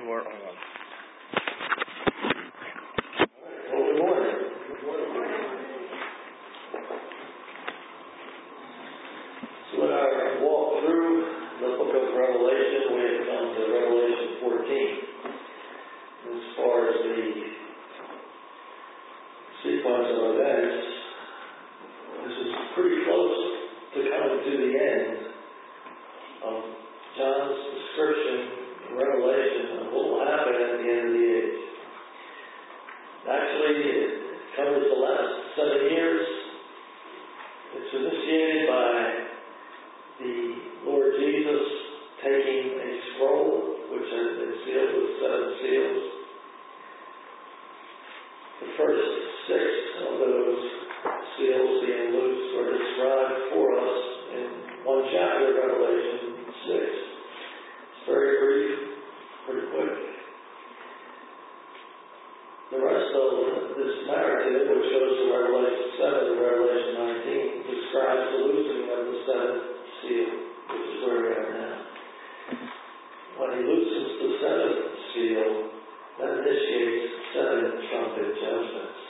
you are on. Well, good morning. Good morning. So when I walk through the book of Revelation, we have come to Revelation 14. As far as the sequence of events, this is pretty close to coming to the end of John's description in Revelation of what will happen at the end of the age. Actually, it covers the last 7 years. It's initiated by the Lord Jesus taking a scroll which has been sealed with 7 seals. The first 6 of those seals being loosed were described for us in one chapter of Revelation 6. It's very brief, pretty quick. The rest of this narrative, which goes to Revelation 7 and Revelation 19, describes the loosening of the 7th seal, which is where we are now. When he loosens the 7th seal, that initiates 7 trumpet judgments.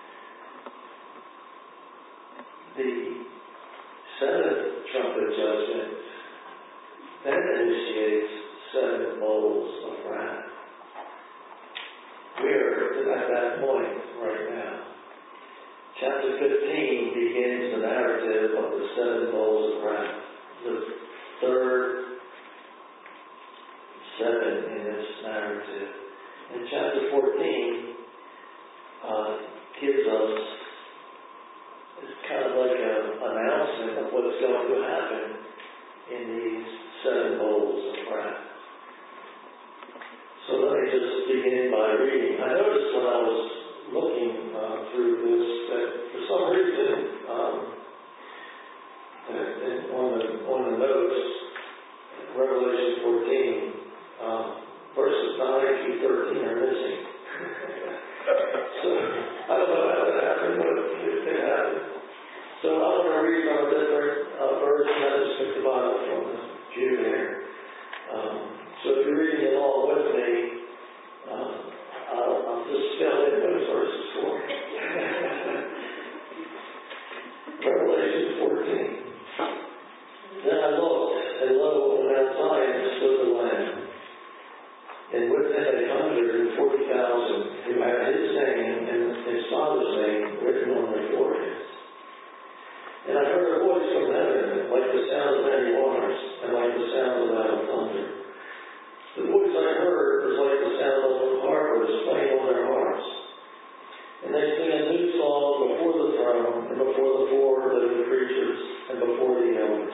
The 7th trumpet judgment then initiates 7 bowls of wrath. We're at that point right now. Chapter 15 begins the narrative of the 7 bowls of wrath. The third 7 in this narrative. And chapter 14 gives us, it's kind of like an announcement of what's going to happen in these 7 bowls of wrath. So let me just begin by reading. I noticed when I was looking through this that for some reason on the notes, Revelation 14, verses 9 through 13 are missing. So I don't know how that happened, but it happened. So I want to read from a different version. I just took the Bible from the pew there. So if you're reading along with me, I'll just fill in those verses for you. Revelation 14. Then I looked, and lo, on Mount Zion stood the Lamb, and with him 144,000 who had his name and his Father's name written on their foreheads. And I heard a voice from heaven, like the sound of many waters, and like the sound of loud thunder. The voice I heard was like the sound of harpers playing on their harps. And they sing a new song before the throne, and before the 4 living creatures, and before the elders.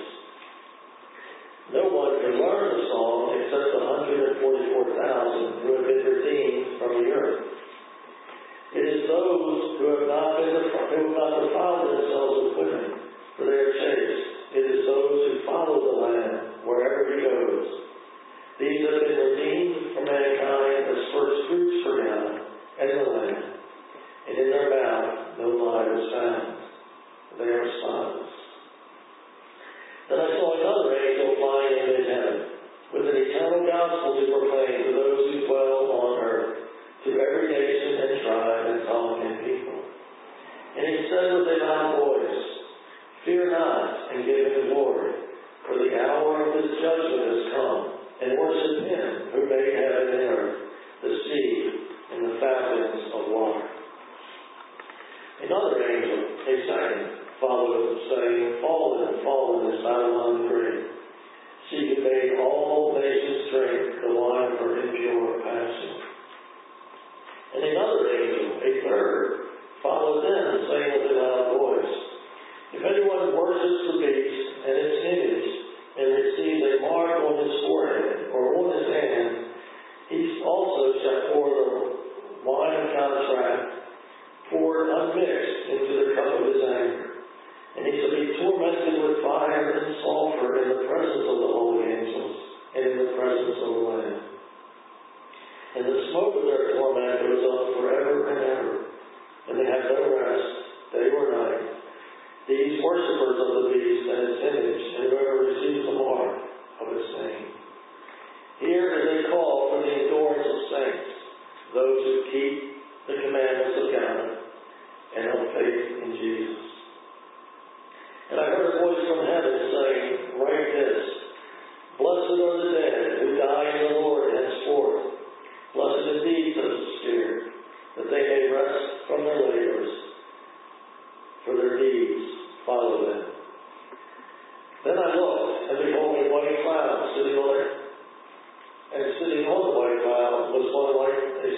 No one can learn the song except the 144,000 who have been redeemed from the earth. It is those who have not defiled themselves with women, for they are chaste. It is those who follow the Lamb wherever he goes. These have been redeemed from mankind as first fruits for God and the Lamb. And in their mouth no lie was found. They are spotless. Then I saw another angel flying in mid-heaven, with an eternal gospel to proclaim to those who dwell on earth, to every nation and tribe and tongue and people. And he said with a loud voice, Fear not, and give him glory, for the hour of his judgment has come, and worship him who made heaven and earth, the sea, and the fountains of water. Another angel, a second, followed, saying, Fallen, fallen is Babylon the Great. She who made all nations drink the wine of her impure passion. And another angel, a third, followed them, saying with a loud voice, If anyone worships the beast and its image, and receives a mark on his forehead or on his hand, he also shall pour the wine of God's wrath, poured unmixed into the cup of his anger. And he shall be tormented with fire and sulfur in the presence of the holy angels and in the presence of the Lamb. And the smoke of their torment goes up forever and ever, and they have no rest, day or night. These worshippers of the beast and its image, and whoever receives the mark of its name. Here is a call for the endurance of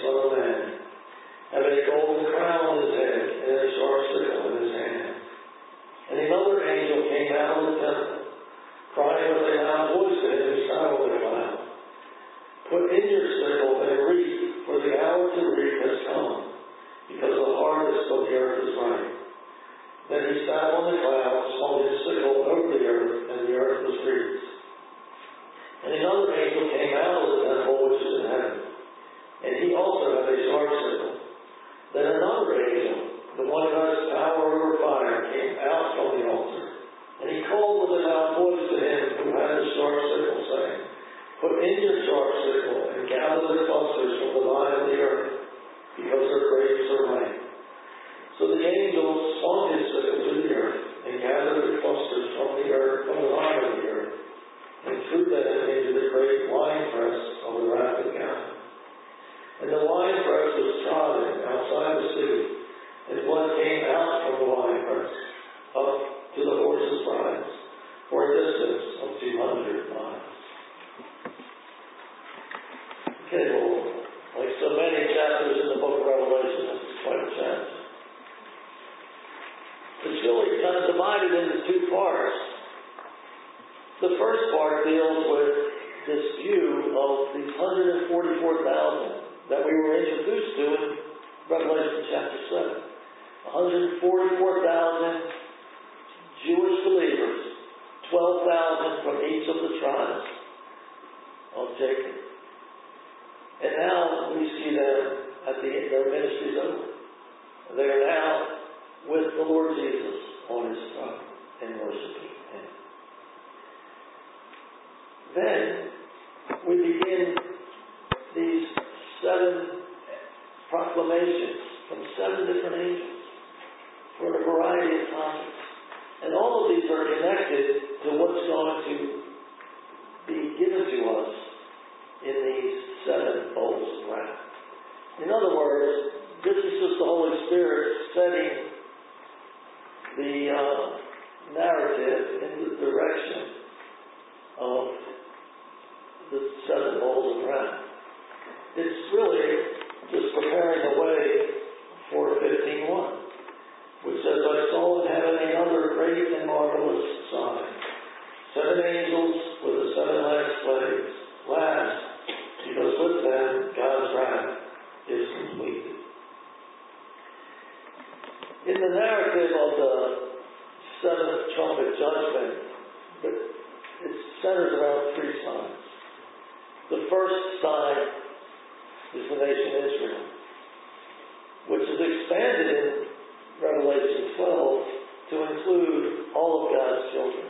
Son of Man, having a golden crown on his head and a sharp sickle in his hand. And another angel came out of the temple, crying with a loud voice to him who sat on the cloud, Put in your sickle and reap, for the hour to reap has come, because the harvest of the earth is ripe. Then he sat on the cloud, swung his sickle over the earth, and the earth was reaped. And another angel came out of the temple which is in heaven, and he also had a sharp sickle. Then another angel, the one who has power over fire, came out from the altar, and he called with a loud voice to him who had the sharp sickle, saying, Put in your sharp sickle and gather the clusters from the vine of the earth, because their grapes are ripe. So the angel swung his sickle to the earth and gathered the clusters from the vine of the earth, and threw them into the great winepress of the wrath of God. And the winepress was trodden outside the city, and blood came out from the winepress up to the horses' rides for a distance of 200 miles. Okay, well, like so many chapters in the book of Revelation, this is quite a chapter. It's really kind of divided into two parts. The first part deals with this view of these 144,000 that we were introduced to in Revelation chapter 7. 144,000 Jewish believers, 12,000 from each of the tribes of Jacob. And now we see them at the end, their ministry's over. They are now with the Lord Jesus on his throne and worshiping him. Then we begin these 7 proclamations from 7 different angels for a variety of topics. And all of these are connected to what's going to be given to us in these 7 bowls of wrath. In other words, this is just the Holy Spirit setting the narrative in the direction of the 7 bowls of wrath. It's really just preparing the way for 15:1, which says, I saw in heaven another great and marvelous sign. 7 angels with the 7 last, because with them God's wrath is completed. In the narrative of the 7th trumpet judgment, it centers around 3 signs. The first sign is the nation Israel, which is expanded in Revelation 12 to include all of God's children.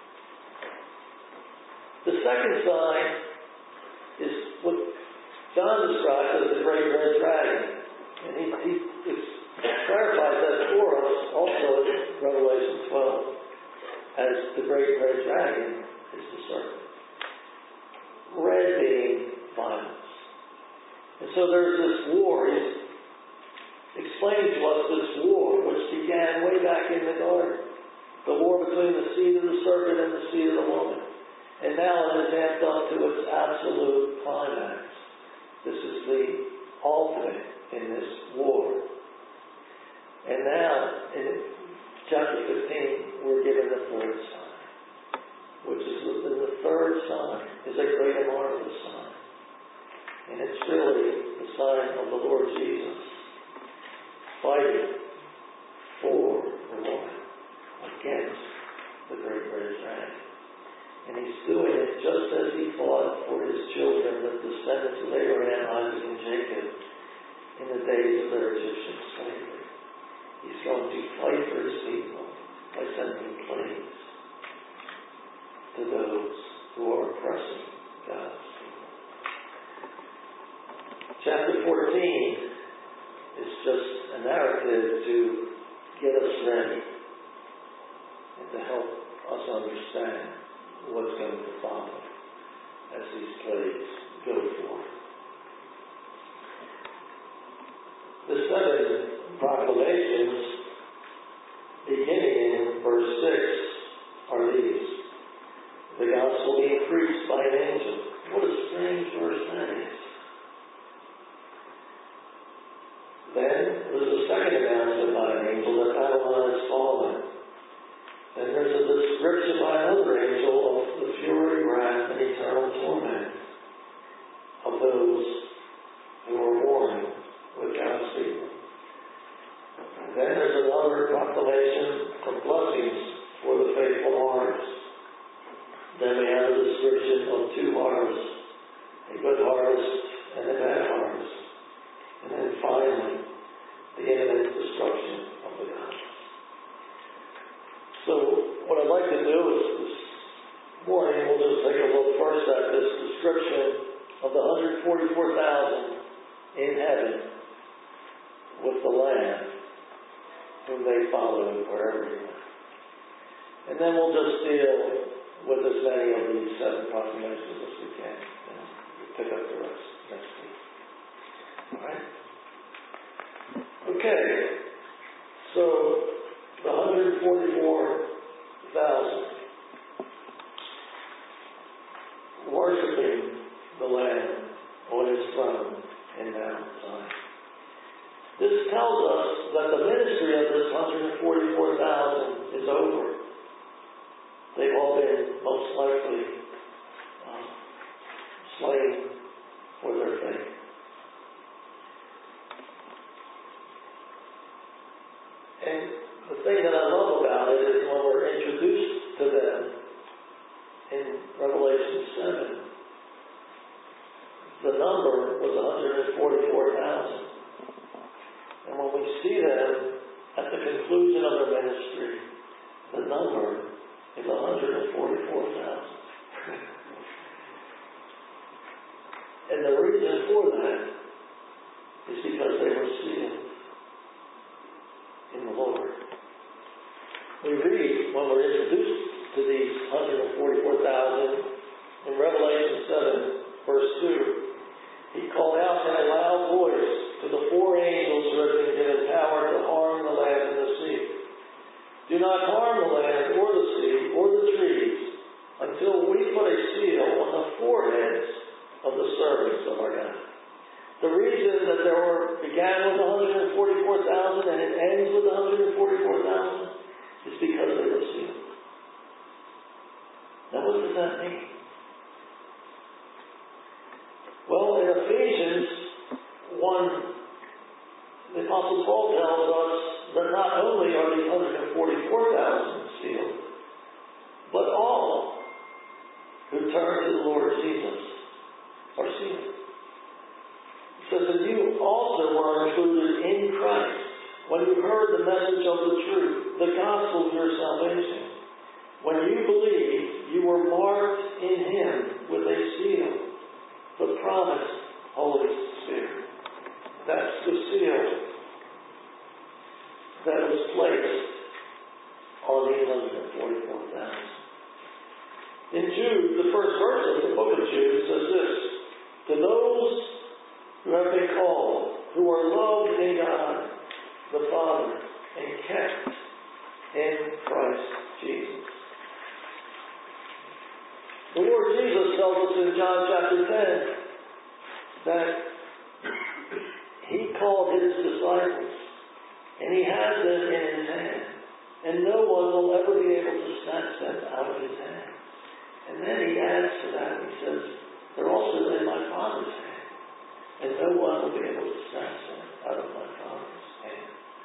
The second sign is what John describes as the great red dragon. And he clarifies that for us also in Revelation 12 as the great red dragon is the serpent. Red being violence. And so there's this war. He's explaining to us this war which began way back in the garden. The war between the seed of the serpent and the seed of the woman. And now it is amped up to its absolute climax. This is the ultimate in this war. And now, in chapter 15, we're given the third sign, which is the third sign is a great and marvelous sign. And it's really the sign of the Lord Jesus fighting for the woman against the great red dragon. And he's doing it just as he fought for his children, the descendants of Abraham, Isaac, and Jacob, in the days of their Egyptian slavery. He's going to fight for his people by sending plagues to those who are oppressing God's people. Chapter 14 is just a narrative to get us ready and to help us understand what's going to follow as these plagues go forth. The 7 proclamations, beginning in verse 6, are these. The gospel being preached by an angel. What a strange verse that is. Then there's a second announcement by an angel that Babylon has fallen. Then there's a description by another angel of the fury, wrath, and eternal torment of those who are warring with God's people. Then there's another proclamation of blessings for the faithful martyrs. Then we have a description of two harvests, a good harvest and a bad harvest. And then finally, the imminent destruction of the gods. So what I'd like to do is this morning we'll just take a look first at this description of the 144,000 in heaven with the Lamb whom they followed wherever he went. And then we'll just deal with as many of these 7 proclamations as we can. And we'll pick up the rest next week. Alright? Okay. So, the 144,000 worshiping the Lamb on his throne in Mount Zion. This tells us that the ministry of this 144,000 is over. They've all been most likely slain for their faith. And the thing that I love about it is when we're introduced to them in Revelation 7, the number was 144,000. And when we see them at the conclusion of their ministry, the number is 144,000. And the reason for that is because they were sealed in the Lord. We read when we're introduced to these 144,000 in Revelation 7, verse 2. He called out in a loud voice to the 4 angels who had been given power to harm the land and the sea. Do not harm the land or the sea or the trees until we put a seal on the foreheads of the servants of our God. The reason that began with 144,000 and it ends with 144,000 is because they were sealed. Now what does that mean? Well, in Ephesians 1, the Apostle Paul tells us that not only are these 144,000 sealed, but all who turn to the Lord Jesus are sealed. It says that you also were included in Christ when you heard the message of the truth, the gospel of your salvation. When you believed, you were marked in Him with a seal, the promised Holy Spirit. That's the seal that was placed on these 144,000. In Jude, the first verse of the book of Jude says this: to those who have been called, who are loved in God the Father, and kept in Christ Jesus. The Lord Jesus tells us in John chapter 10 that He called His disciples and He has them in His hand, and no one will ever be able to snatch them out of His hand. And then He adds to that, He says, they're also in my Father's hand, and no one will be able to snatch them out of my Father's hand.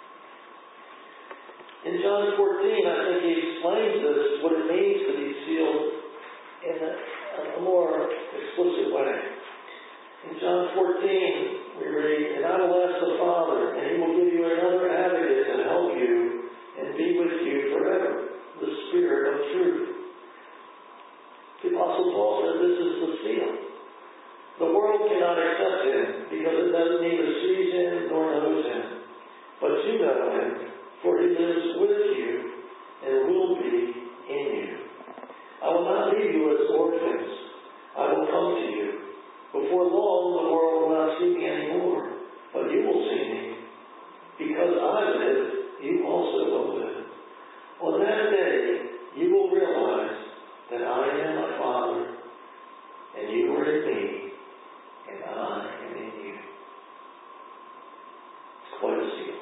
In John 14, I think He explains this, what it means to be sealed in a more explicit way. In John 14, we read, and I will ask the Father, and He will give you another advocate to help you and be with you forever, the Spirit of truth. The Apostle Paul said this is the seal. The world cannot accept Him because it doesn't neither sees Him nor knows Him. But you know Him, for He lives with you and will be in you. I will not leave you as orphans. I will come to you. Before long, the world will not see me anymore, but you will see me. Because I live, you also will live. On that day, you will realize that I am in my Father, and you are in me, and I am in you. It's quite a seal.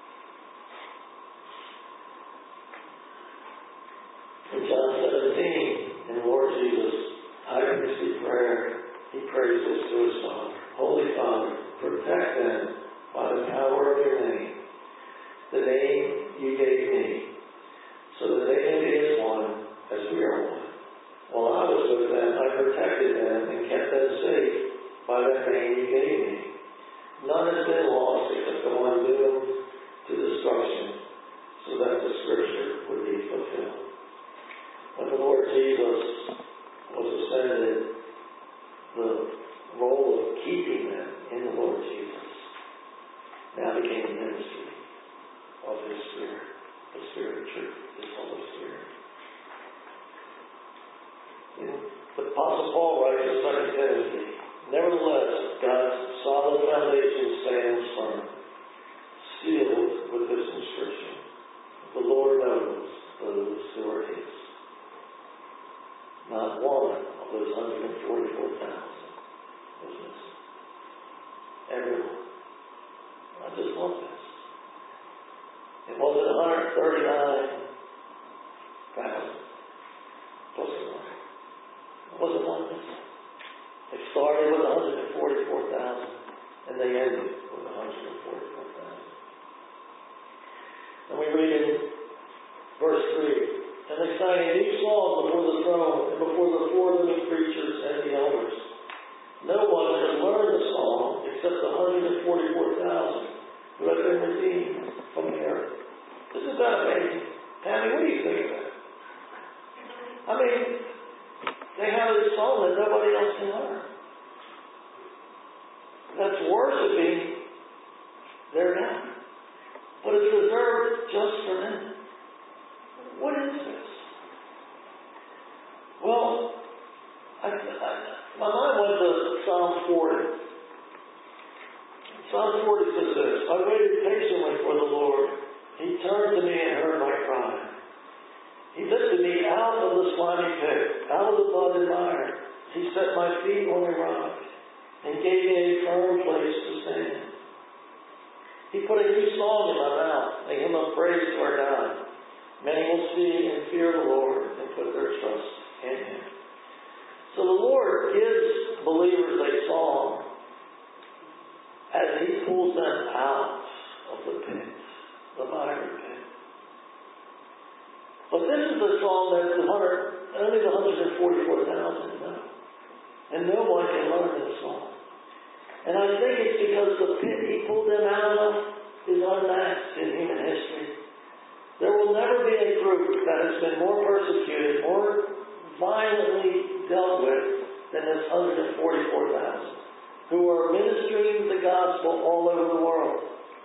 In John 17, in the Lord Jesus, high priestly prayer, he prays this to his Father. Holy Father, protect them by the power of your name, the name you gave me, so that they may be as one as we are one. While I was with them, I protected them and kept them safe by that name you gave me. None has been lost except the one doomed to destruction, so that the scripture would be fulfilled. When the Lord Jesus was ascended, the role of keeping them in the Lord Jesus now became the ministry of His Spirit, the Spirit of truth, His Holy Spirit. The Apostle Paul writes in 2 Timothy, nevertheless, God's solid foundation stands firm, sealed with this inscription: the Lord knows those who are His. Not one of those 144,000 was missing. Everyone. I just love this. It wasn't 139,000. It wasn't one missing. They started with 144,000 and they ended with 144,000. And we read in verse 3, and they sang a new song before the throne and before the four living creatures and the elders. No one has learned the song except the 144,000 who have been redeemed from the earth. Isn't that amazing? Tammy, what do you think of that? I mean, they have this song that nobody else can learn. That's worshiping their God. But it's reserved just for them. What is this? Well, my mind went to Psalm 40. Psalm 40 says this: I waited patiently for the Lord. He turned to me and heard my cry. He lifted me out of the slimy pit, out of the mud and mire. He set my feet on a rock and gave me a firm place to stand. He put a new song in my mouth, a hymn of praise to our God. Many will see and fear the Lord and put their trust in Him. So the Lord gives believers a song as He pulls them out of the pit, the miry pit. But this is a song that only the 144,000 know. And no one can learn this song. And I think it's because the pit He pulled them out of is unmatched in human history. There will never be a group that has been more persecuted, more violently dealt with than this 144,000 who are ministering the gospel all over the world.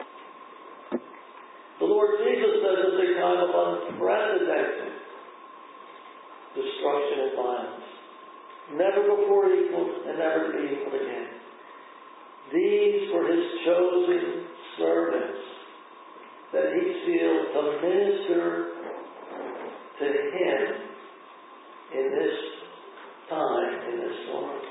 The Lord Jesus says it's a time of unprecedented destruction and violence. Never before equaled and never to be equaled again. These were His chosen servants that He sealed to minister to Him in this time, in this storm.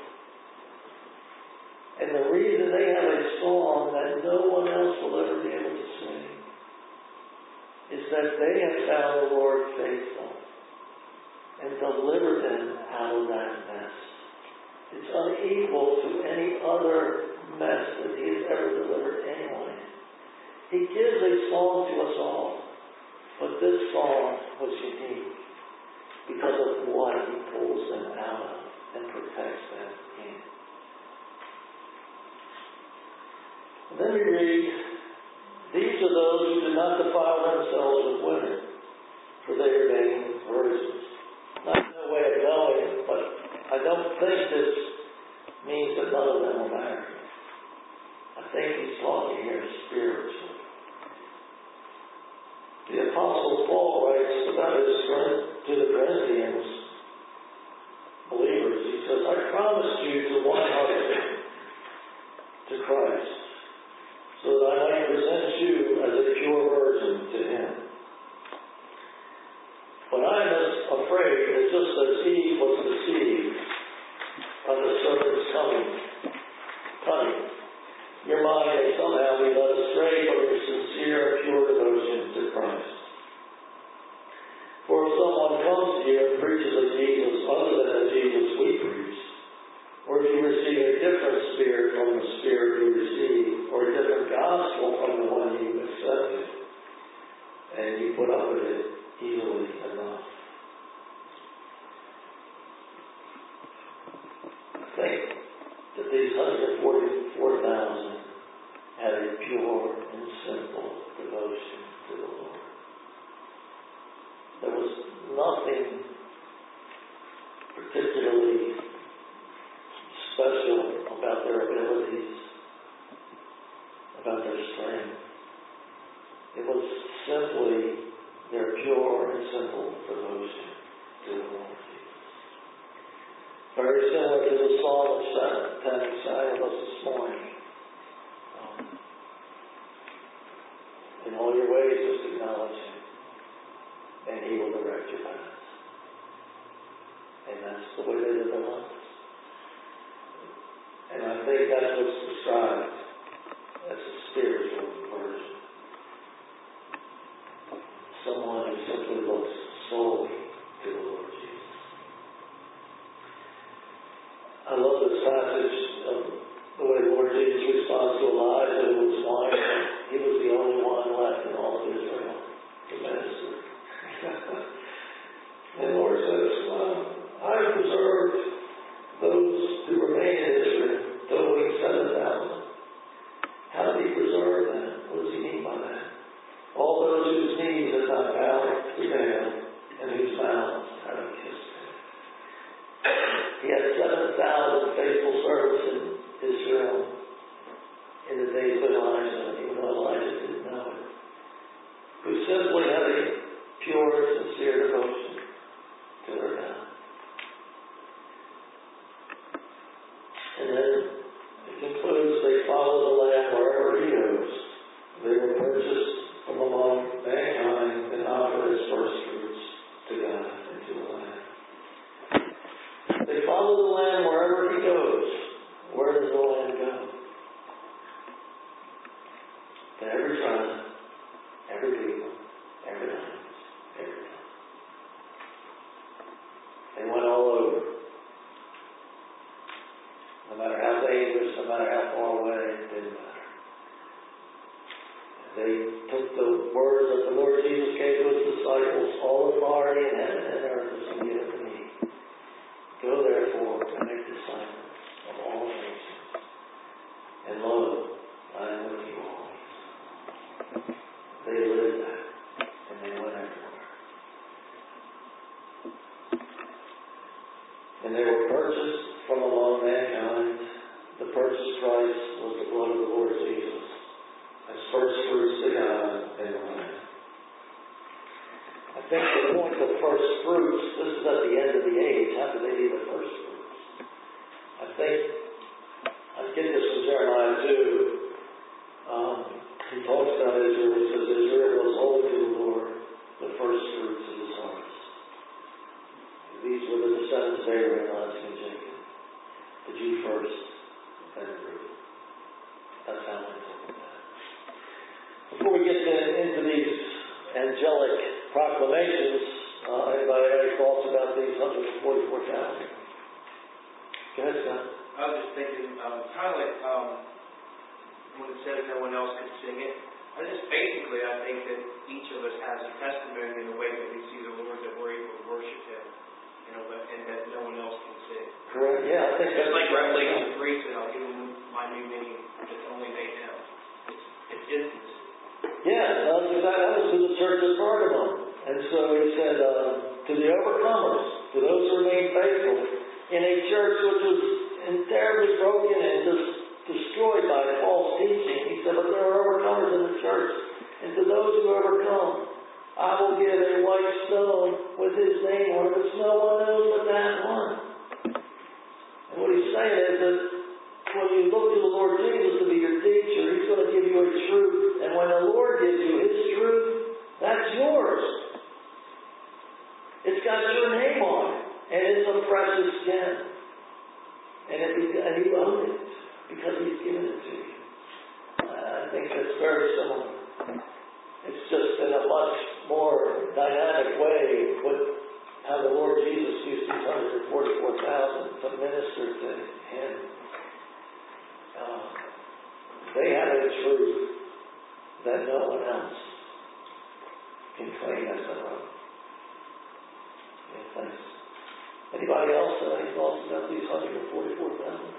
And the reason they have a song that no one else will ever be able to sing is that they have found the Lord faithful and delivered them out of that mess. It's unequal to any other mess that He has ever delivered anyone in. He gives a song to us all, but this song was unique because of what He pulls them out of and protects them in. And then we read, these are those who do not defile themselves with women, for they remain virgins. Not no way of knowing, but I don't think this means that none of them are married. I think he's talking here spiritually. The Apostle Paul writes about his friend to the Corinthians believers. He says, I promised you to one husband, to Christ, so that I might present you as a pure virgin to Him. But I am afraid that just as Eve was deceived by the serpent's cunning, your mind may somehow be led astray from your sincere and pure devotion to Christ. For if someone comes to you and preaches a Jesus other than the Jesus we preach, or if you receive a different spirit from the spirit you received, or a different gospel from the one you accepted, and you put up with it easily enough. I think that these 144,000 had a pure and simple devotion to the Lord. There was nothing particularly special about their abilities, about their strength. It was simply their pure and simple devotion to the Lord Jesus. Very similar to the psalm that Tammy sang with us this morning. In all your ways, just acknowledge Him, and He will direct your paths. And that's the way they live their lives. And I think that's what's described as a spiritual version. Someone who simply looks solely to the Lord Jesus. I love this passage of the way the Lord Jesus responds to Elijah, who was blind. He was the only one left in all of Israel to minister. And the Lord says, I have preserved those who remain in Israel, totaling 7,000. How did He preserve them? What does He mean by that? All those whose knees had not bowed to Baal, and whose mouths had not kissed Him. He had 7,000 faithful servants in Israel in the days of Elijah, even though Elijah didn't know it, who simply had a pure, sincere devotion to their God. And then it concludes, they follow the Lamb wherever He goes. They were purchased from among mankind and offered as first fruits to God and to the Lamb. They follow the Lamb wherever He goes. Where does the Lamb go? To every tribe, every people, every language, every time. They went all over. No matter how dangerous, no matter how far away, it didn't matter. They took the words that the Lord Jesus gave to His disciples, all authority in heaven and earth is given to me. Go therefore and make disciples of all nations. And lo, I am with you always. They lived that, and they went everywhere. And they were purchased from among mankind. The purchase price was the blood of the Lord Jesus, as first fruits to God and the Lamb. I think the point of first fruits, this is at the end of the age. How could they be the first fruits? I think, I get this from Jeremiah 2. He talks about Israel. He says, Israel was holy to the Lord, the first fruits of His harvest. These were the descendants of Abraham, Isaac, and Jacob. The Jew first, then Ruth. That's how I talk about that. Before we get into these angelic proclamations, anybody have any thoughts about these 144,000? Go ahead, Scott. I was just thinking, kind of like when it says no one else could sing it. I think that each of us has a testimony in the way that we see the Lord, that we're able to worship Him, and that no one else can sing. Correct. Yeah, I think just like Revelation 3 said, I'll give them my new name that's only they know. It's intimacy. Yeah, that was to the church of Pergamum. And so He said, to the overcomers, to those who remain faithful, in a church which was terribly broken and just destroyed by false teaching. He said, but there are overcomers in the church. And to those who overcome, I will give a white stone with His name on it, which no one knows but that one. And what He's saying is that when you look to the Lord Jesus to be your teacher, He's going to give you a truth. And when the Lord gives you His truth, that's yours. It's got your name on it. And it's a precious gem. And He owns it because He's given it to you. think it's very similar. It's just in a much more dynamic way with how the Lord Jesus used these 144,000 to minister to Him. They had a truth that no one else can claim as their own. Yeah, thanks. Anybody else have any thoughts about these 144,000?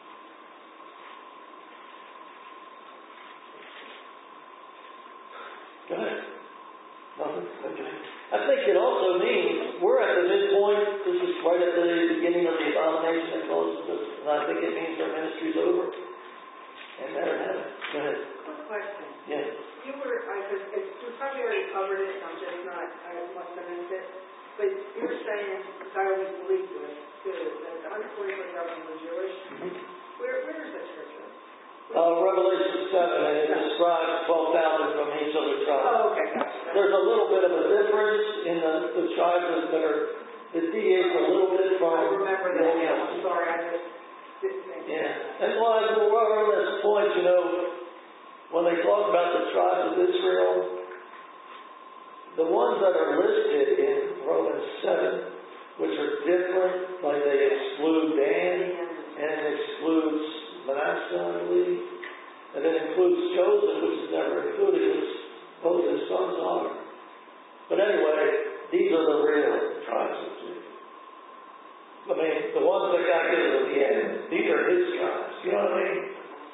Go ahead. Nothing? Okay. I think it also means we're at the midpoint. This is right at the beginning of the abomination that closes us. And I think it means their ministry's over. And there it is. Go ahead. Quick question. Yes. You were, we probably already covered it, I'm just not, I must have missed it. But you were saying, because I always believed this, too, that the 144,000 were Jewish. Where is that scripture? Revelation 7, and it describes 12,000 from each of the tribes. Oh, okay, gotcha. There's a little bit of a difference in the tribes that are, it deviates a little bit from... I remember that, yeah, I'm sorry, I just didn't think. Yeah, and while we're on this point, you know, when they talk about the tribes of Israel, the ones that are listed in Romans 7, which are different, like they exclude Dan, and it excludes Manasseh, I believe, and it includes Joseph, which is never included, which both his sons are. But anyway, these are the real tribes of Judah. I mean, the ones that got given at the end, these are his tribes. You know what I mean?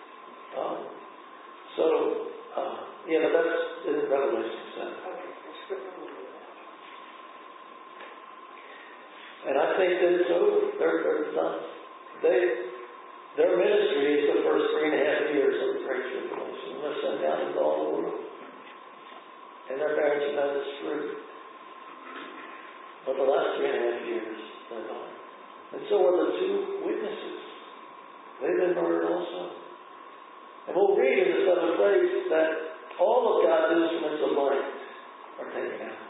Yeah, but that's in Revelation 7. And I think that it's over. They're done. Their ministry is the first 3.5 years of the Great Tribulation. And they're sent out into all the world. And they're bearing tremendous fruit. But the last 3.5 years, they're gone. And so are the two witnesses. They've been murdered also. And we'll read in the 7th place that all of God's instruments of light are taken out.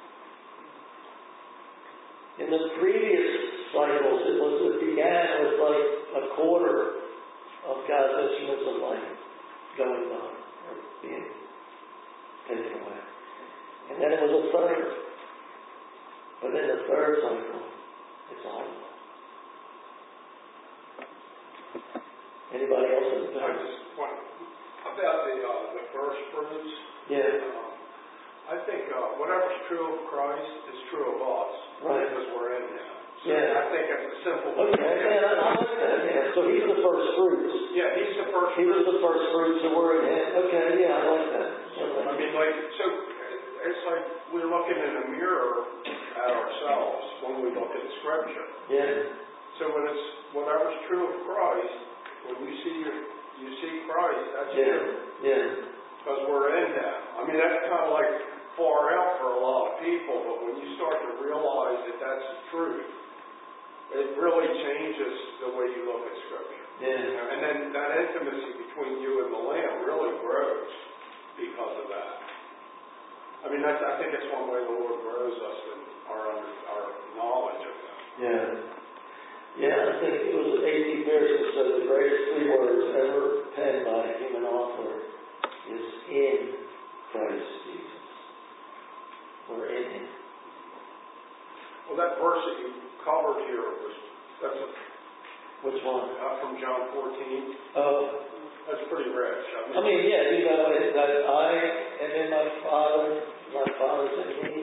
In the previous cycles, it began with like a quarter of God's instruments of light going on or being taken away. And then it was a third. But in the third cycle, it's all gone. Anybody else? I just want about the first fruits. Yeah. I think whatever's true of Christ is true of us, Right. Because we're in Him. So Yeah. I think it's a simple. Okay, yeah, I like that. Yeah. So He's the first fruits. Yeah, He's the first. He was the first fruits, so we're in Him. Okay, yeah, I like that. So I mean, it's like we're looking in a mirror at ourselves when we look at the Scripture. Yeah. So when it's whatever's true of Christ, when you see Christ, that's you. Yeah. Because we're in Him. I mean, that's kind of like far out for a lot of people, but when you start to realize that that's the truth, it really changes the way you look at Scripture. Yeah. You know, and then that intimacy between you and the Lamb really grows because of that. I mean, I think it's one way the Lord grows us in our knowledge of Him. Yeah. Yeah, I think it was A.T. Pierce who said the greatest 3 words ever penned by a human author is in Christ Jesus. We're in Him. Well, that verse that you covered here Which one? from John 14. Oh. That's pretty rich. I mean, yeah, you know, that I am in my Father's in me,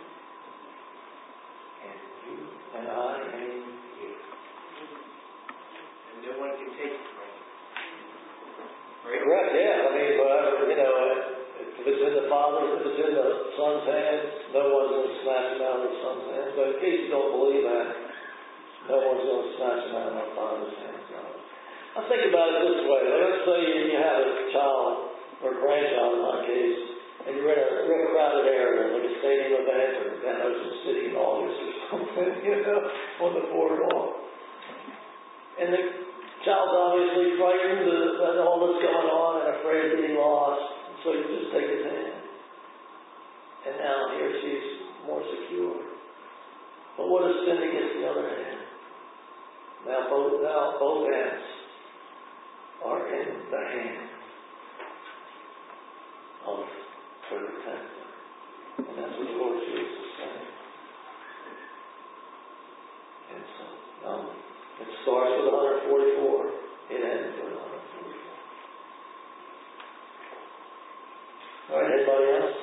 and you and I am in you. And no one can take it from you. Right? Correct, yeah. I mean, you know, if it's in the Father's, if it's in the Son's hands, no one's going to snatch it out of the Son's hands. But in case you don't believe that, no one's going to snatch it out of my Father's hands. I think about it this way. Let's say you have a child, or a grandchild in my case, and you're in a real crowded area, like a stadium event or down Ocean City in August or something, you know, on the boardwalk. And the child's obviously frightened at all that's going on and afraid of getting lost. So you just take his hand. And now he or she's more secure. But what if Cindy gets the other hand? Now both hands are in the hand 144. It ends with 144. All right, anybody else?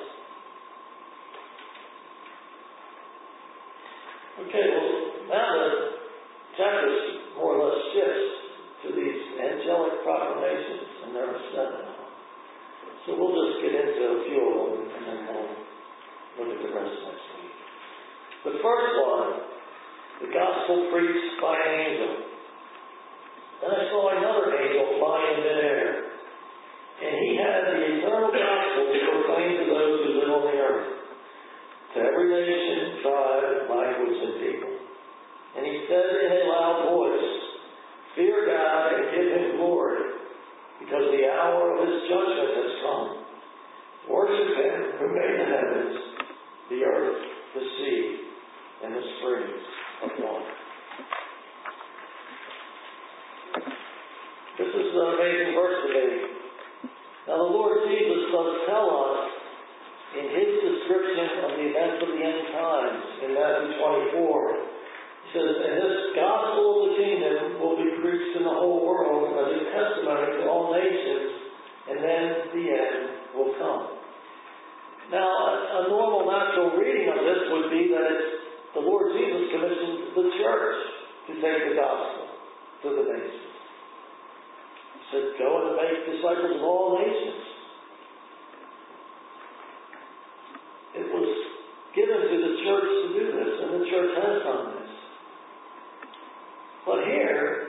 Okay, well, now the chapter more or less shifts to these angelic proclamations, and there are 7 of them. So we'll just get into a few of them, and then we'll look at the rest next week. The first one, the gospel preached by an angel. Then I saw another angel flying in midair, and he had the eternal gospel to proclaim to those who live on the earth, to every nation, tribe, language, and people. And he said in a loud voice, "Fear God and give him glory, because the hour of his judgment has come. Worship him who made the heavens, the earth, the sea, and the springs of water." This is an amazing verse to me. Now the Lord Jesus does tell us in his description of the events of the end times in Matthew 24, he says, "And this gospel of the kingdom will be preached in the whole world as a testimony to all nations, and then the end will come." Now, a normal natural reading of this would be that it's the Lord Jesus commissioned the church to take the gospel to the nations. He said, "Go and make disciples of all nations." It was given to the church to do this, and the church has done this. But here,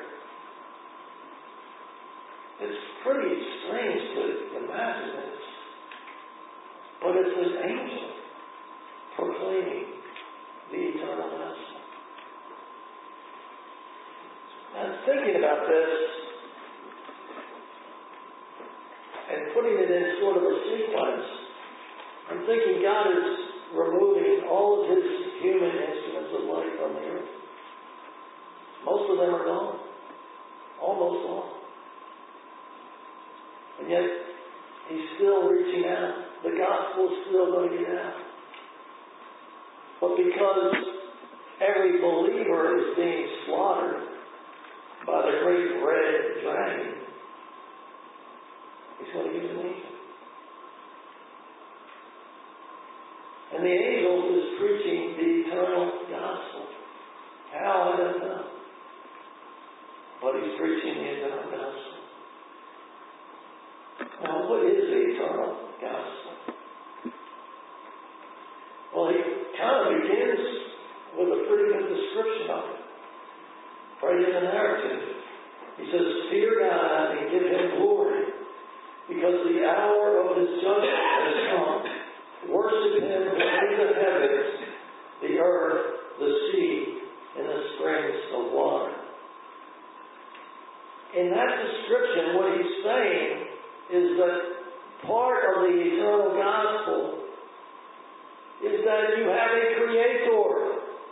it's pretty strange to imagine this. But it's an angel proclaiming the eternal gospel. And thinking about this and putting it in sort of a sequence, I'm thinking God is removing all of his human instruments of life from the earth. Most of them are gone. Almost all. And yet, he's still reaching out. The gospel is still going to get out. But because every believer is being slaughtered by the great red dragon, he's going to use an angel. And the angel is preaching the eternal gospel. How? I don't know. But he's preaching the eternal gospel. Now, what is the eternal gospel? Well, he kind of begins with a pretty good description of it. Right in the narrative. He says, "Fear God and give him glory, because the hour of his judgment has come. Worship him who made the heavens, the earth, the sea, and the springs of water." In that description, what he's saying is that part of the eternal gospel is that you have a creator.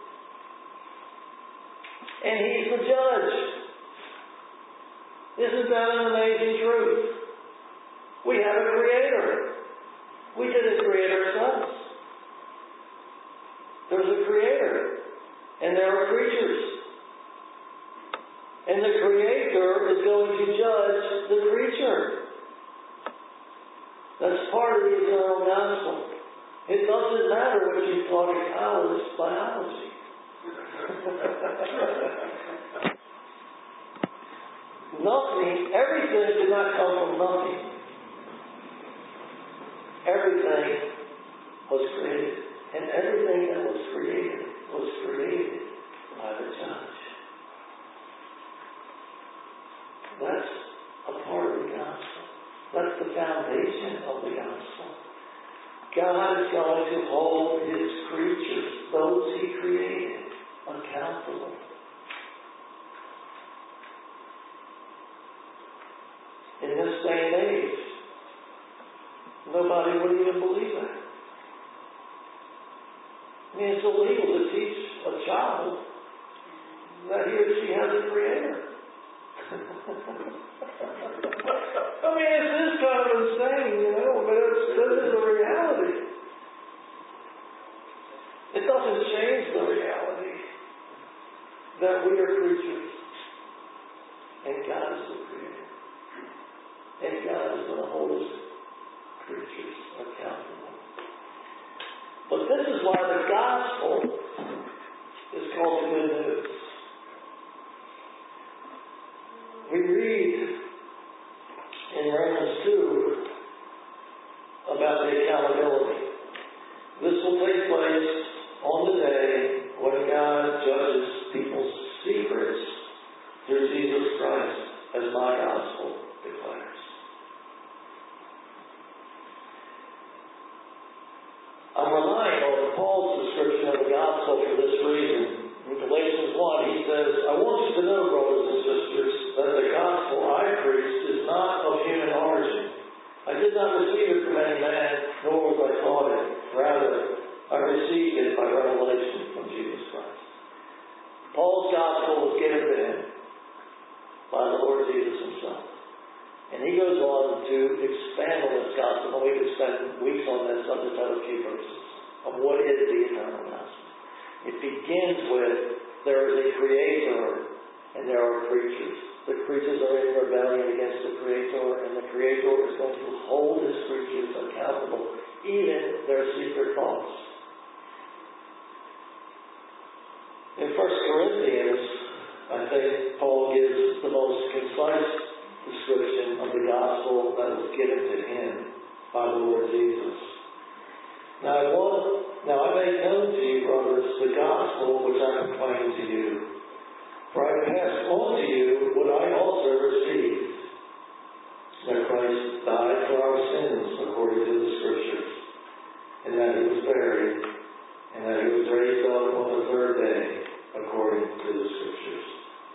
And he's the judge. Isn't that an amazing truth? We have a creator. We didn't create ourselves. There's a creator. And there are creatures. And the creator is going to judge the creature. That's part of the eternal gospel. It doesn't matter what you taught in college biology. Nothing, everything did not come from nothing. Everything was created. And everything that was created by the judge. That's a part of the gospel. That's the foundation of the gospel. God is going to hold his creatures, those he created, accountable. In this day and age, nobody would even believe that. I mean, it's illegal to teach a child that he or she has a creator. I mean, it's kind of insane, but this is the reality. It doesn't change the reality that we are creatures. why the gospel is called the good news. We read in Romans 2 about the accountability. This will take place on the day when God judges people's secrets through Jesus Christ, as my gospel declares. I'm relying on Paul's description of the gospel for this reason. In Galatians 1, he says, I want you to know, brothers and sisters, that the gospel I preached is not of human origin. I did not receive it from any man, nor was I taught it. Rather, I received it by revelation from Jesus Christ. Paul's gospel was given to him by the Lord Jesus himself. And he goes on to expand on this gospel, and we could spend weeks on this. I'll just have a few verses of what is the eternal gospel. It begins with, there is a creator and there are creatures. The creatures are in rebellion against the creator, and the creator is going to hold his creatures accountable, even their secret thoughts. In 1 Corinthians, I think Paul gives the most concise description of the gospel that was given to him by the Lord Jesus. Now I make known to you, brothers, the gospel which I proclaim to you. For I passed on to you what I also received, that Christ died for our sins according to the Scriptures, and that he was buried, and that he was raised up on the third day according to the Scriptures.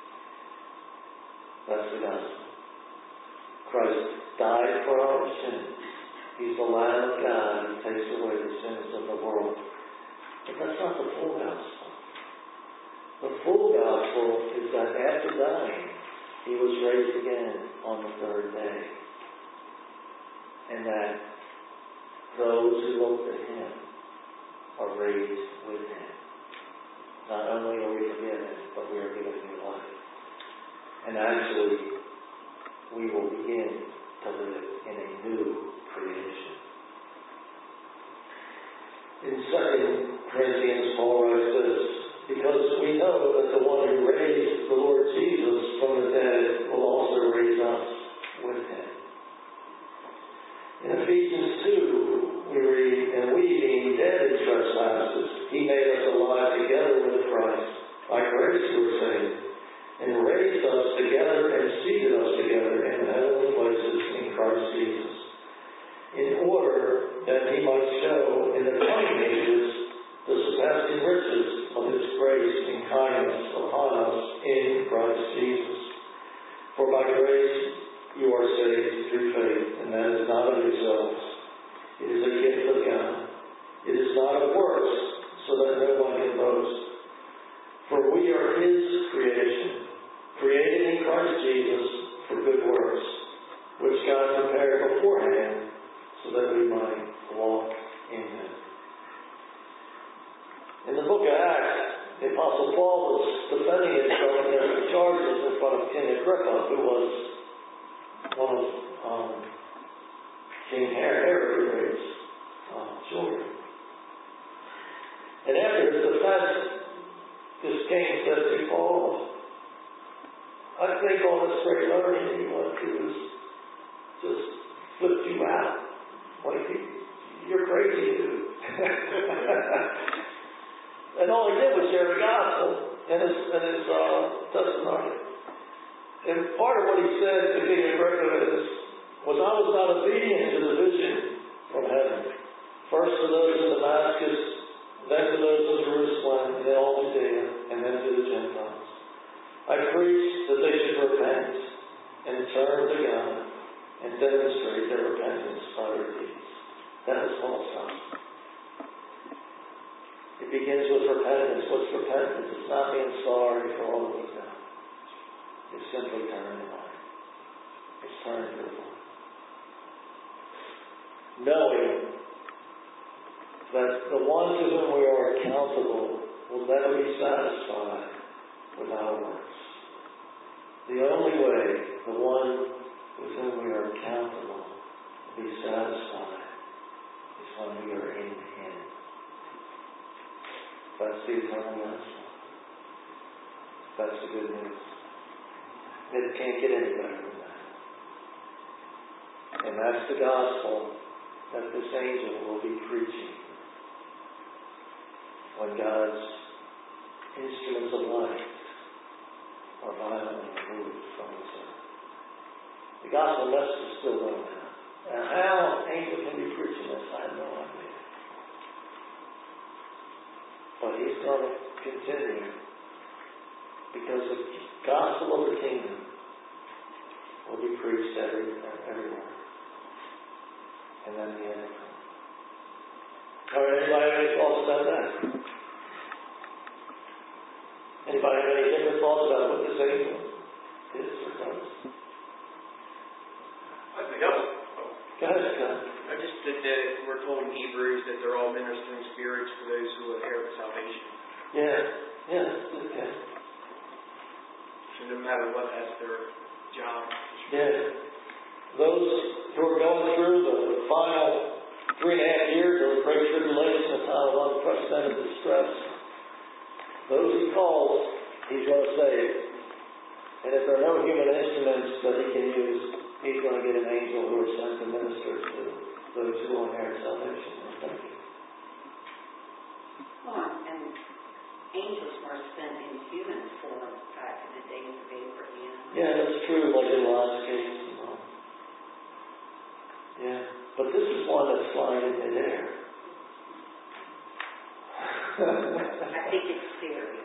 That's the gospel. Christ died for our sins. He's the Lamb of God who takes away the sins of the world. But that's not the full gospel. The full gospel is that after dying, he was raised again on the third day. And that those who look to him are raised with him. Not only are we forgiven, but we are given new life. And actually, we will begin to live in a new creation. In 2 Corinthians, Paul writes this, because we know that the one who raised the Lord Jesus from the dead will also raise us with him. In Ephesians 2, we read, and we being dead in trespasses, he made us alive together with Christ. By grace you were saved, and raised us together and seated us together in the heavenly places in Christ Jesus, in order that he might show in the coming ages the surpassing riches of his grace and kindness upon us in Christ Jesus. For by grace you are saved through faith, and that is not of yourselves. It is a gift of God. It is not of works, so that no one can boast. For we are his creation, created in Christ Jesus for good works, which God prepared beforehand so that we might walk in them. In the book of Acts, the Apostle Paul was defending himself against the charges in front of King Agrippa, who was one of King Herod's children. And after his defense, this king said to Paul, I think all this great learning you went to is just flipped you out. Like, you're crazy, dude. And all he did was share the gospel and his testimony. And part of what he said to King Agrippa was I was not obedient to the vision from heaven. First to those in Damascus, then to those in Jerusalem, and then all Judea, and then to the Gentiles. I preached that they should repent and turn to God and demonstrate their repentance by their deeds. That is Paul's gospel. It begins with repentance. What's repentance? It's not being sorry for all that was done. It's simply turning away. It's turning to the Lord. Knowing that the one to whom we are accountable will never be satisfied with our works. The only way the one with whom we are accountable will be satisfied is when we are in him. That's the eternal gospel. That's the good news. It can't get any better than that. And that's the gospel that this angel will be preaching when God's instruments of light are violently removed from the earth. The gospel message is still going out. Now, how an angel can be preaching this, I have no idea. But he's going to continue because the gospel of the kingdom will be preached everywhere. And then the end will come. All right, anybody have any thoughts about that? Anybody have any different thoughts about what this angel is or does? I think that was... Go ahead, Scott. I just think that we're told in Hebrews that they're all ministering spirits for those who inherit salvation. Yeah, okay. So no matter what, that's their job. Yeah. Those who are going through the final 3.5 years of the Great Tribulation, a time of unprecedented distress, those he calls, he's going to save. And if there are no human instruments that he can use, he's going to get an angel who are sent to minister to those who will inherit salvation. Thank you. Well, and angels were sent in human form back in the days of Abraham. Yeah, that's true, like in Lot's case. Yeah, but this is one that's flying in midair. I think it's scary.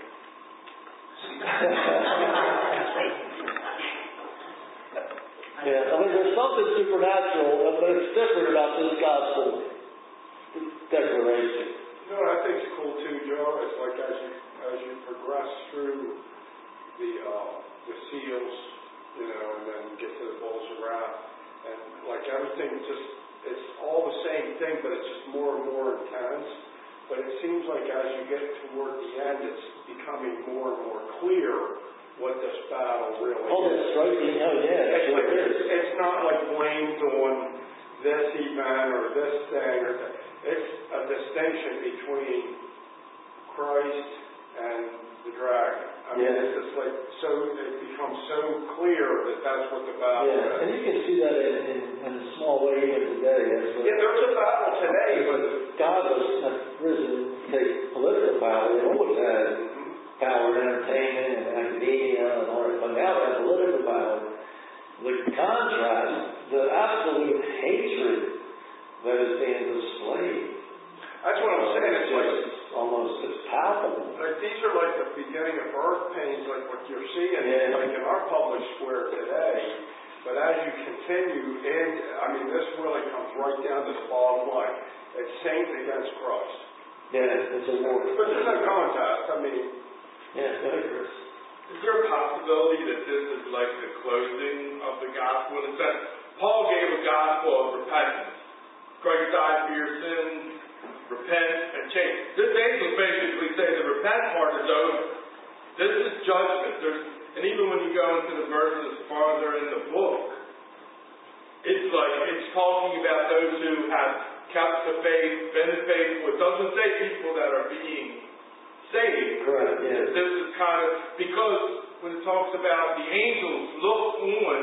Yeah, I mean, there's something supernatural, but it's different about this gospel declaration. You know what I think is cool too, Joe? It's like as you progress through the seals, and then get to the bowls of wrath. And like everything it's all the same thing, but it's just more and more intense. But it seems like as you get toward the end, it's becoming more and more clear what this battle really is. That's striking. Oh, yeah. It's not like blamed on this event or this thing. It's a distinction between Christ and the dragon. I mean, it's just like it becomes so clear that that's what the battle is. And you can see that in a small way even today. There's a battle today, but God has risen to take political power. They always had power in entertainment and academia and all that, but now they have political power. The contrast, the absolute hatred that is being displayed. That's what I'm saying. It's like it's palpable. Like these are like the beginning of birth pains, like what you're seeing, like in our public square today. But as you continue, this really comes right down to the bottom line. It's saints against Christ. Yeah, it's a war. But there's no contest. Go ahead, Chris. Is there a possibility that this is like the closing of the gospel? In a sense, Paul gave a gospel of repentance. Christ died for your sins, repent and change. This angel basically says the repent part is over. This is judgment. And even when you go into the verses farther in the book, it's talking about those who have kept the faith, been faithful. It doesn't say people that are being saved. Correct, yeah. This is kind of, because when it talks about the angels look on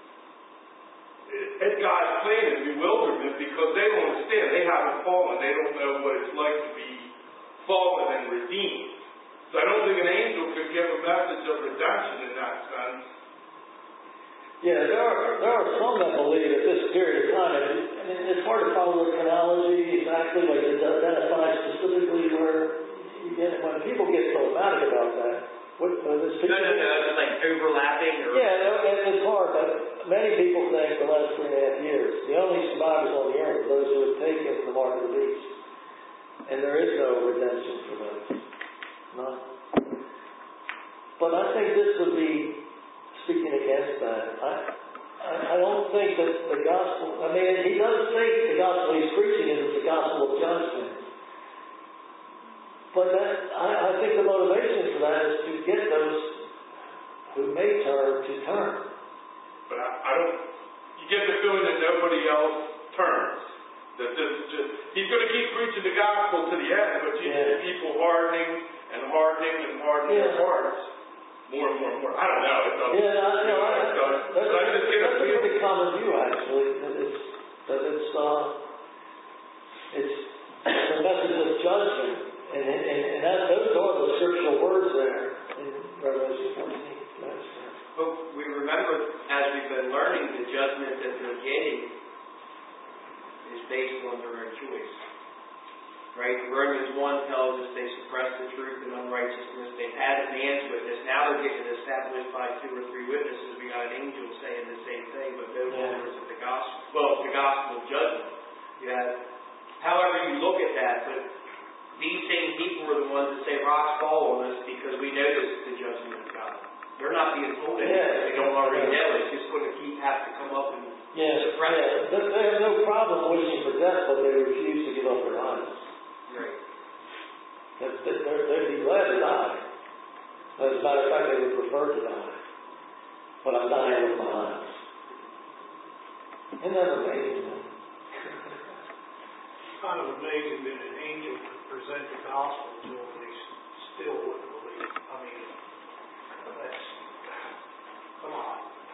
at God's plan in bewilderment because they don't understand. They haven't fallen. They don't know what it's like to be fallen and redeemed. So I don't think an angel could give a message of redemption in that sense. Yeah, there are some that believe at this period of time, it's hard to follow the chronology exactly, like to identify specifically where you get it. When people get so dramatic about that, it's like overlapping? Yeah, it's hard, but many people think the last 3.5 years, the only survivors on the earth are those who have taken the mark of the beast. And there is no redemption for those. None. But I think this would be speaking against that. I don't think that the gospel, he does think the gospel he's preaching is the gospel of judgment. But I think the motivation for that is to get those who may turn to turn. But I don't, you get the feeling that nobody else turns. That this is just, he's going to keep preaching the gospel to the end, but you see people hardening and hardening and hardening their hearts more and more and more. I don't know. It doesn't. That's a pretty common view, actually. That it's the message of judgment, and those are the scriptural words there in Revelation 14. But we remember, as we've been learning, the judgment that they're getting is based on their own choice. Right? Romans 1 tells us they suppressed the truth and unrighteousness. They've had a man's witness. Now they're getting established by 2 or 3 witnesses. We got an angel saying the same thing, but no longer is it the gospel. Well, the gospel of judgment. However you look at that, but these same people are the ones that say rocks fall on us because we know this is the judgment of God. They're not being told anything. They don't already know. It's just going to have to come up and suppress it. They have no problem wishing for death, but they refuse to give up their lives. Right. They'd be glad to die. As a matter of fact, they would prefer to die. But I'm dying with my eyes. Isn't that amazing? It's kind of amazing that an angel could present the gospel to them and they still wouldn't believe. I mean, that's, come on.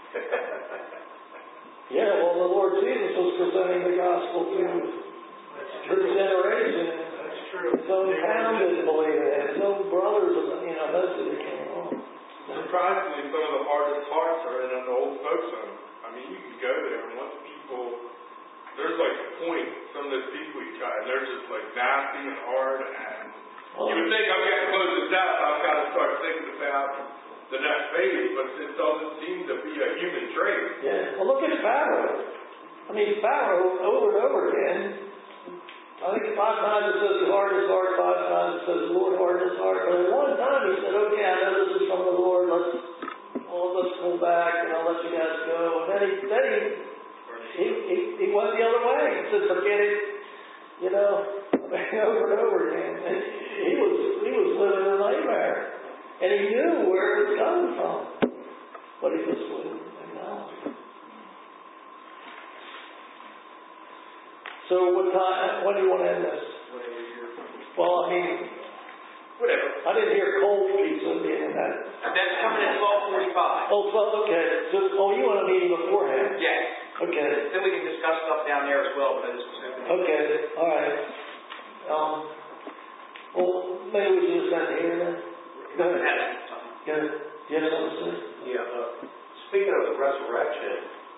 Yeah, well, the Lord Jesus was presenting the gospel to his generation. That's true. His own town didn't believe it. His own brothers, most of it came along. Surprisingly, some of the hardest hearts are in an old folks home. I mean, you can go there and once people, there's like a point, some of those people you got, and they're just like nasty and hard, and you would think I'm getting close to death, I've got to start thinking about the next phase, but it doesn't seem to be a human trait. Yeah, well look at Pharaoh. I mean, Pharaoh, over and over again, I think 5 times it says he hardened his heart, 5 times it says the Lord hardened his heart, but at one time he said, okay, I know this is from the Lord, let's pull back and I'll let you guys go. And then he went the other way. He said, forget it, over and over again. And he was living in a nightmare. And he knew where it was coming from. But he just wouldn't acknowledge it. So when do you want to end this? Well, I mean, whatever. I didn't hear cold pizza being in that. That's coming at 12:45. Oh, 12, okay. So, you want a meeting beforehand? Yes. Okay. Then we can discuss stuff down there as well, but this was okay, all right. Well, maybe we should just end here then. Go ahead. Do you have something to say? Yeah. Speaking of the resurrection,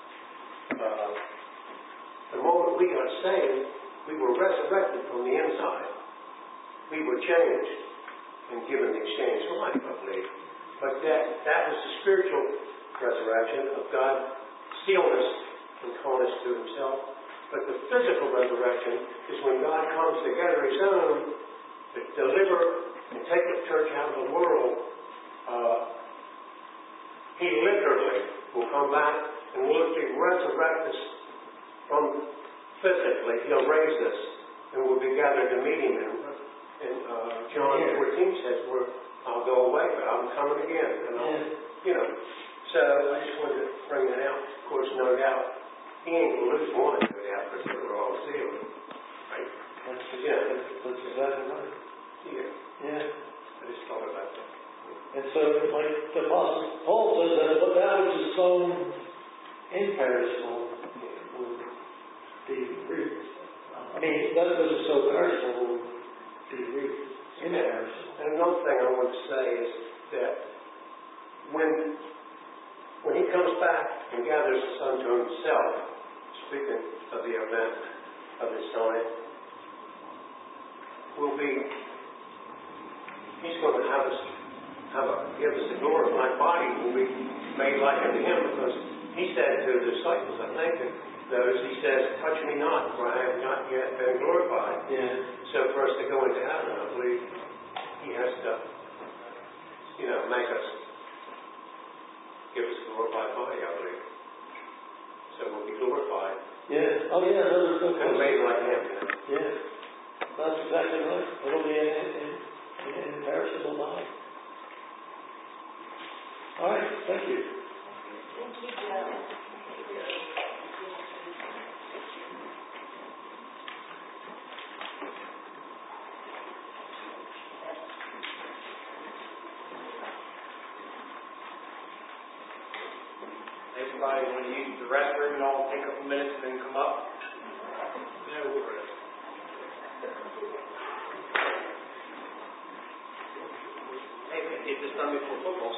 the moment we got saved, we were resurrected from the inside. We were changed and given the exchange for life, I believe. But that was the spiritual resurrection of God sealing us and calling us to Himself. But the physical resurrection is when God comes to gather His own to deliver and take the church out of the world. He literally will come back and will resurrect us from physically. He'll raise us and we'll be gathered to meet Him. And John 14 says, I'll go away, but I'm coming again. And so I just wanted to bring that out. Of course, no doubt, He ain't going to lose one, no doubt, because they were all sealed. Right? That's exactly right. Yeah. I just thought about that. And so, like the Apostle Paul says, that which is sown imperishable will be reaped. I mean, that which is so perishable will be reaped. Imperishable. And another thing I want to say is that when He comes back and gathers us unto Himself, speaking of the event of His time, He's going to give us a glorified body. We'll be made like unto Him, because He said to the disciples, I think, He says, touch me not, for I have not yet been glorified. Yeah. So for us to go into heaven, I believe He has to, make us, give us a glorified body, I believe. So we'll be glorified. Yeah. Oh, yeah. And made like Him. Yeah. That's exactly right. It'll be an imperishable body. All right. Thank you. Thank you, Joe. Anybody want to use the restroom and all, take a couple minutes and then come up? No, we're ready. Hey, man, get this done before football